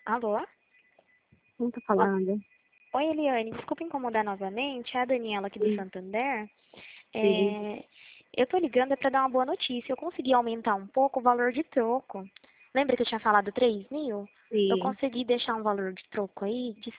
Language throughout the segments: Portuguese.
Alô? Não tô falando. Oi, Eliane. Desculpa incomodar novamente. É a Daniela aqui do Sim, Santander. sim, É, eu tô ligando para dar uma boa notícia. Eu consegui aumentar um pouco o valor de troco. Lembra que eu tinha falado 3.000? Eu sim. consegui deixar um valor de troco aí de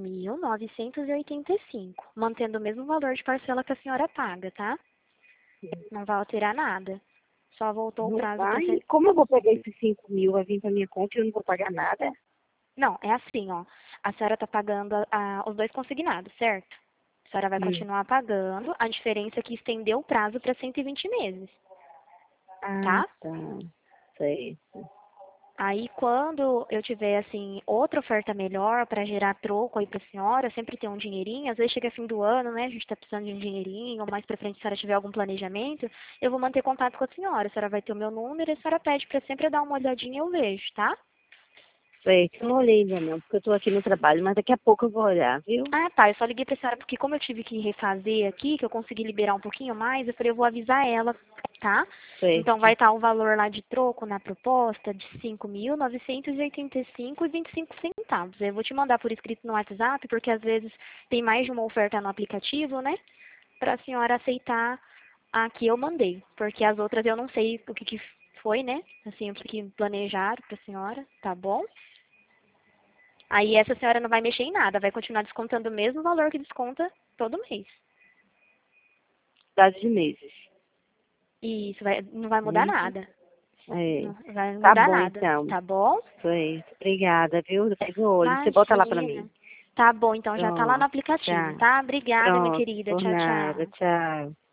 5.985, mantendo o mesmo valor de parcela que a senhora paga, tá? Não vai alterar nada. Só voltou o Não prazo para vai? ser. Como eu vou pegar esses 5.000? Vai vir pra minha conta e eu não vou pagar nada? Não, é assim, ó. A senhora está pagando os dois consignados, certo? A senhora vai Hum. continuar pagando. A diferença é que estendeu o prazo para 120 meses, Ah, tá? tá. Sei. Aí, quando eu tiver, assim, outra oferta melhor para gerar troco aí para a senhora, sempre tem um dinheirinho. Às vezes chega fim do ano, né? A gente está precisando de um dinheirinho, ou mais para frente, se a senhora tiver algum planejamento, eu vou manter contato com a senhora. A senhora vai ter o meu número e a senhora pede para sempre dar uma olhadinha e eu vejo, tá? Sei. Eu não olhei ainda não, porque eu tô aqui no trabalho, mas daqui a pouco eu vou olhar, viu? Ah, tá. Eu só liguei pra senhora porque como eu tive que refazer aqui, que eu consegui liberar um pouquinho mais, eu falei, eu vou avisar ela, tá? Então vai Certo. estar o valor lá de troco na proposta de 5.985,25 centavos. Eu vou te mandar por escrito no WhatsApp, porque às vezes tem mais de uma oferta no aplicativo, né? Pra senhora aceitar a que eu mandei. Porque as outras eu não sei o que que foi, né? Assim, o que que planejaram pra senhora, tá bom? Aí essa senhora não vai mexer em nada, vai continuar descontando o mesmo valor que desconta todo mês. Dado de meses. E isso não vai mudar Uhum. nada. É. Não vai Tá mudar bom, nada, então. tá bom? Certo. Obrigada, viu? Depois eu olho. Você bota lá pra Imagina. mim. Tá bom, então já tá lá no Pronto. aplicativo, Tchau. tá? Obrigada, minha Pronto. querida. Por Tchau, nada. tchau. Tchau.